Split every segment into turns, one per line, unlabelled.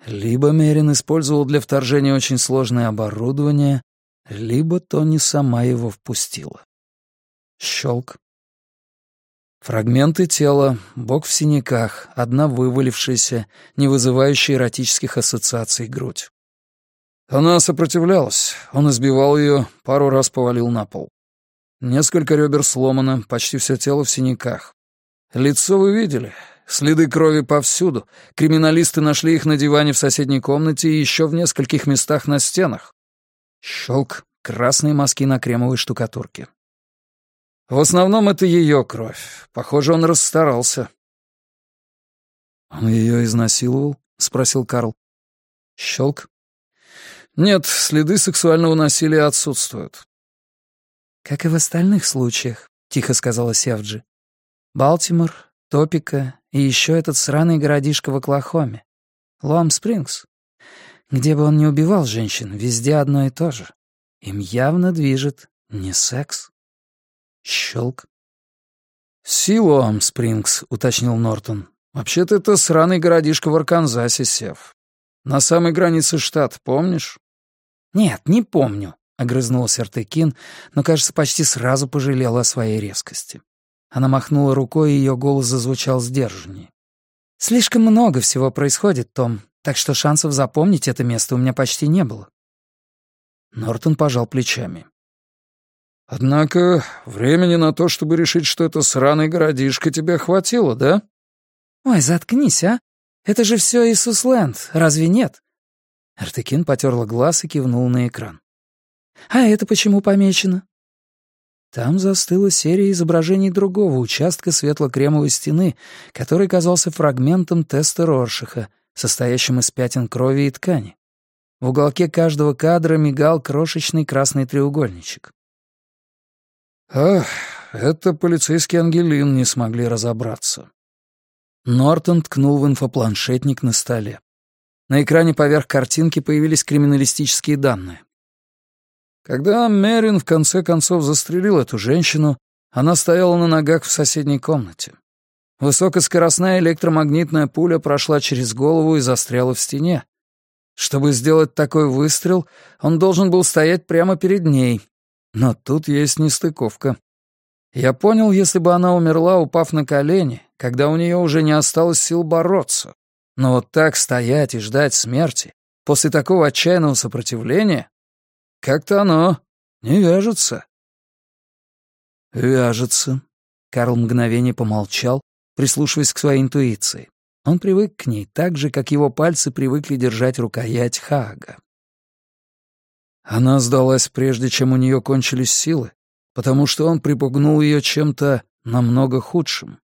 Либо Мерин использовал для вторжения очень сложное оборудование, либо Тони сама его впустила. Щелк. Фрагменты тела, бок в синяках, одна вывалившаяся, не вызывающая эротических ассоциаций грудь. Она сопротивлялась, он избивал ее, пару раз повалил на пол. Несколько ребер сломано, почти все тело в синяках. Лицо вы видели, следы крови повсюду, криминалисты нашли их на диване в соседней комнате и еще в нескольких местах на стенах. Щелк, красные мазки на кремовой штукатурке. В основном это ее кровь. Похоже, он расстарался. «Он ее изнасиловал?» — спросил Карл. Щелк. «Нет, следы сексуального насилия отсутствуют».
«Как и в остальных случаях», — тихо сказала Севджи. «Балтимор, Топика и еще этот сраный городишко в Оклахоме. Лом-Спрингс. Где бы он ни убивал женщин, везде одно и то же. Им явно движет не секс». Щелк.
«Силуам-Спрингс», — уточнил Нортон. «Вообще-то это сраный городишко в Арканзасе, Сев. На самой границе штата, помнишь?»
«Нет, не помню», — огрызнулась Артекин, но, кажется, почти сразу пожалела о своей резкости. Она махнула рукой, и ее голос зазвучал сдержаннее. «Слишком много всего происходит, Том, так что шансов запомнить это место у меня почти не было».
Нортон пожал плечами. «Однако времени на то, чтобы решить, что это сраный городишко, тебе хватило, да?»
«Ой, заткнись, а? Это же все Иисусленд, разве нет?» Артекин потерла глаз и кивнула на экран. «А это почему помечено?» Там застыла серия изображений другого участка светло-кремовой стены, который казался фрагментом теста Роршаха, состоящим из пятен крови и ткани. В уголке каждого кадра мигал крошечный красный треугольничек.
«Ах, это полицейский Ангелин не смогли разобраться». Нортон ткнул в инфопланшетник на столе. На экране поверх картинки появились криминалистические данные. Когда Мерин в конце концов застрелил эту женщину, она стояла на ногах в соседней комнате. Высокоскоростная электромагнитная пуля прошла через голову и застряла в стене. Чтобы сделать такой выстрел, он должен был стоять прямо перед ней. Но тут есть нестыковка. Я понял, если бы она умерла, упав на колени, когда у нее уже не осталось сил бороться. Но вот так стоять и ждать смерти, после такого отчаянного сопротивления, как-то оно не вяжется. «Вяжется». Карл мгновение помолчал, прислушиваясь к своей интуиции. Он привык к ней так же, как его пальцы привыкли держать рукоять Хаага. Она сдалась, прежде чем у нее кончились силы, потому что он припугнул ее чем-то намного худшим.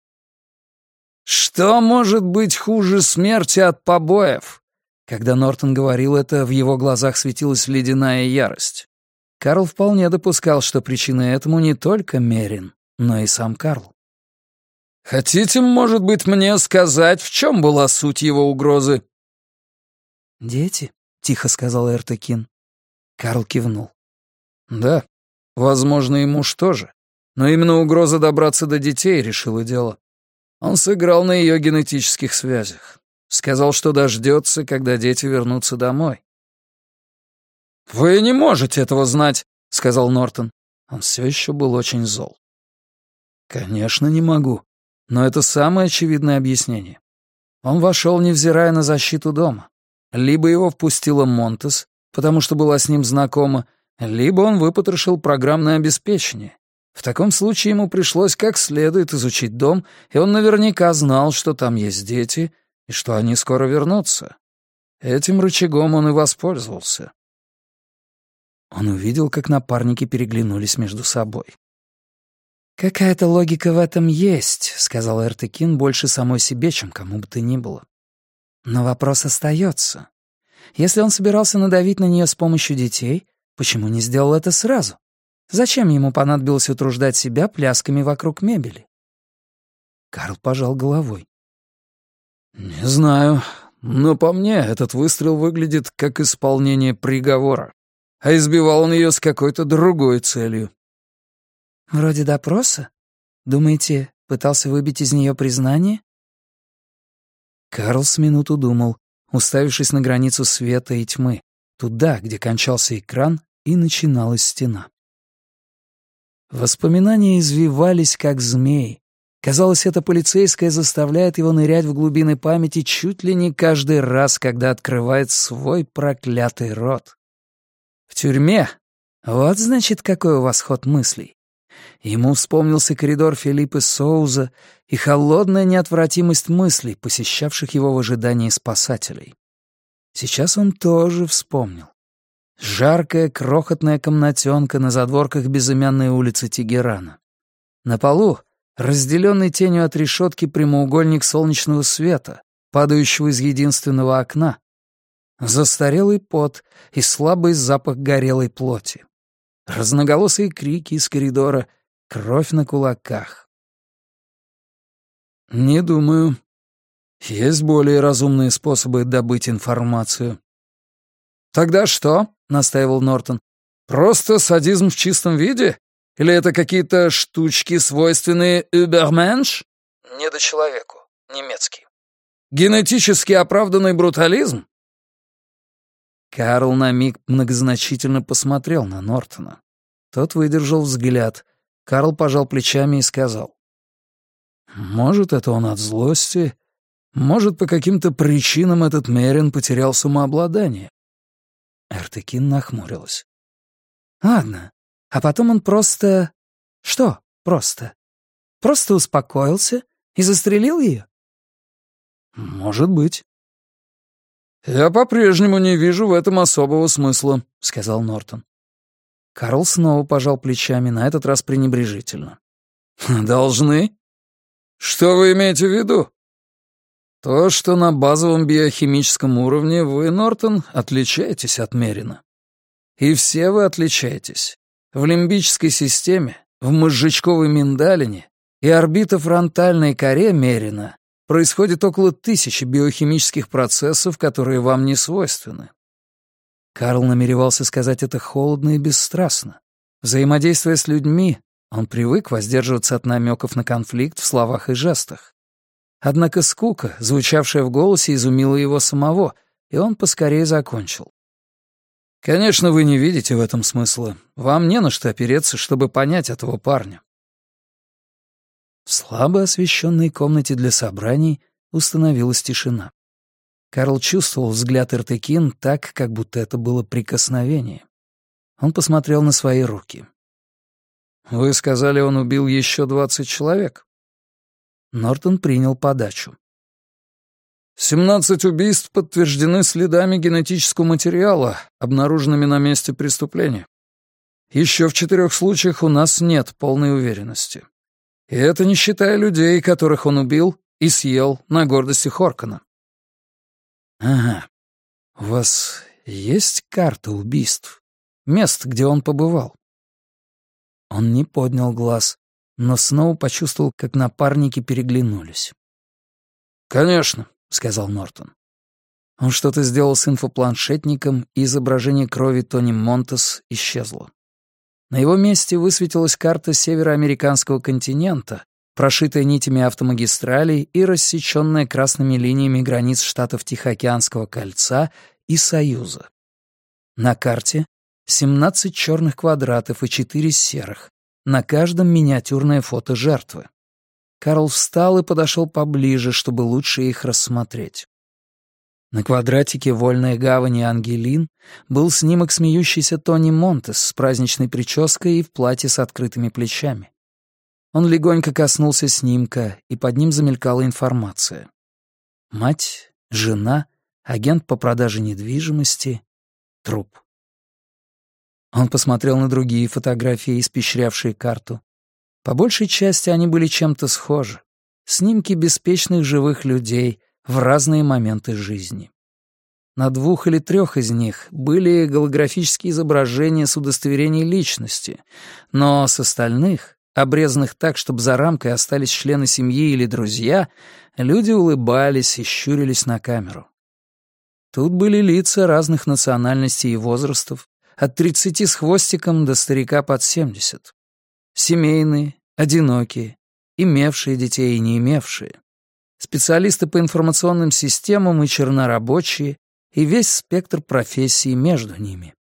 «Что может быть хуже смерти от побоев?» Когда Нортон говорил это, в его глазах светилась ледяная ярость. Карл вполне допускал, что причиной этому не только Мерин, но и сам Карл. «Хотите, может быть, мне сказать, в чем была суть его угрозы?»
«Дети», — тихо сказал Эртекин. Карл кивнул.
«Да, возможно, и муж тоже. Но именно угроза добраться до детей решила дело. Он сыграл на ее генетических связях. Сказал, что дождется, когда дети вернутся домой». «Вы не можете этого знать», — сказал Нортон. Он все еще был очень зол. «Конечно, не могу. Но это самое очевидное объяснение. Он вошел, невзирая на защиту дома. Либо его впустила Монтес, потому что была с ним знакома, либо он выпотрошил программное обеспечение. В таком случае ему пришлось как следует изучить дом, и он наверняка знал, что там есть дети и что они скоро вернутся. Этим рычагом он и воспользовался». Он увидел, как напарники переглянулись между собой.
«Какая-то логика в этом есть», — сказал Эртекин больше самой себе, чем кому бы то ни было. «Но вопрос остается. Если он собирался надавить на нее с помощью детей, почему не сделал это сразу? Зачем ему понадобилось утруждать себя плясками вокруг мебели?»
Карл пожал головой. «Не знаю, но по мне этот выстрел выглядит как исполнение приговора, а избивал он ее с какой-то другой целью».
«Вроде допроса? Думаете, пытался выбить из нее признание?»
Карл с минуту думал,
уставившись на границу света и тьмы, туда, где кончался экран и начиналась стена. Воспоминания извивались, как змей. Казалось, эта полицейская заставляет его нырять в глубины памяти чуть ли не каждый раз, когда открывает свой проклятый рот. В тюрьме. Вот, значит, какой у вас ход мыслей. Ему вспомнился коридор Филиппе Соуза и холодная неотвратимость мыслей, посещавших его в ожидании спасателей. Сейчас он тоже вспомнил. Жаркая, крохотная комнатенка на задворках безымянной улицы Тегерана. На полу, разделенный тенью от решетки, прямоугольник солнечного света, падающего из единственного окна. Застарелый пот и слабый запах горелой плоти. Разноголосые крики из коридора, кровь на кулаках. «Не думаю. Есть более разумные способы добыть информацию». «Тогда что?» — настаивал Нортон. «Просто садизм в чистом виде? Или это какие-то штучки, свойственные «Übermensch»?» «Недочеловеку. Немецкий». «Генетически оправданный брутализм?» Карл на миг многозначительно посмотрел на Нортона. Тот выдержал взгляд. Карл пожал плечами и сказал: «Может, это он от злости, может, по каким-то причинам этот Мерин потерял самообладание». Эртекин нахмурилась. «Ладно, а потом он просто... Что просто? Просто успокоился и застрелил ее?» «Может быть». «Я по-прежнему не вижу в этом особого смысла», — сказал Нортон. Карл снова пожал плечами, на этот раз пренебрежительно. «Должны? Что вы имеете в виду?» «То, что на базовом биохимическом уровне вы, Нортон, отличаетесь от Мерина. И все вы отличаетесь. В лимбической системе, в мозжечковой миндалине и орбитофронтальной коре Мерина происходит около 1000 биохимических процессов, которые вам не свойственны». Карл намеревался сказать это холодно и бесстрастно. Взаимодействуя с людьми, он привык воздерживаться от намеков на конфликт в словах и жестах. Однако скука, звучавшая в голосе, изумила его самого, и он поскорее закончил. «Конечно, вы не видите в этом смысла. Вам не на что опереться, чтобы понять этого парня». В слабо освещенной комнате для собраний установилась тишина. Карл чувствовал взгляд Эртекин так, как будто это было прикосновение. Он посмотрел на свои руки. «Вы сказали, он убил еще 20 человек?» Нортон принял подачу. 17 убийств подтверждены следами генетического материала, обнаруженными на месте преступления. Еще в 4 случаях у нас нет полной уверенности. И это не считая людей, которых он убил и съел на гордости Хоркана». «Ага. У вас есть карта убийств? Мест, где он побывал?» Он не поднял глаз, но снова почувствовал, как напарники переглянулись. «Конечно», — сказал Нортон. Он что-то сделал с инфопланшетником, и изображение крови Тони Монтес исчезло. На его месте высветилась карта североамериканского континента, прошитая нитями автомагистралей и рассеченная красными линиями границ штатов Тихоокеанского кольца и Союза. На карте 17 черных квадратов и 4 серых, на каждом миниатюрное фото жертвы. Карл встал и подошел поближе, чтобы лучше их рассмотреть. На квадратике вольной гавани Ангелин был снимок смеющейся Тони Монтес с праздничной прической и в платье с открытыми плечами. Он легонько коснулся снимка, и под ним замелькала информация. Мать, жена, агент по продаже недвижимости, труп. Он посмотрел на другие фотографии, испещрявшие карту. По большей части они были чем-то схожи. Снимки беспечных живых людей в разные моменты жизни. На 2 или 3 из них были голографические изображения с удостоверений личности, но с остальных, обрезанных так, чтобы за рамкой остались члены семьи или друзья, люди улыбались и щурились на камеру. Тут были лица разных национальностей и возрастов, от 30 с хвостиком до старика под 70. Семейные, одинокие, имевшие детей и не имевшие.
специалисты по информационным системам и чернорабочие, и весь спектр профессий между ними.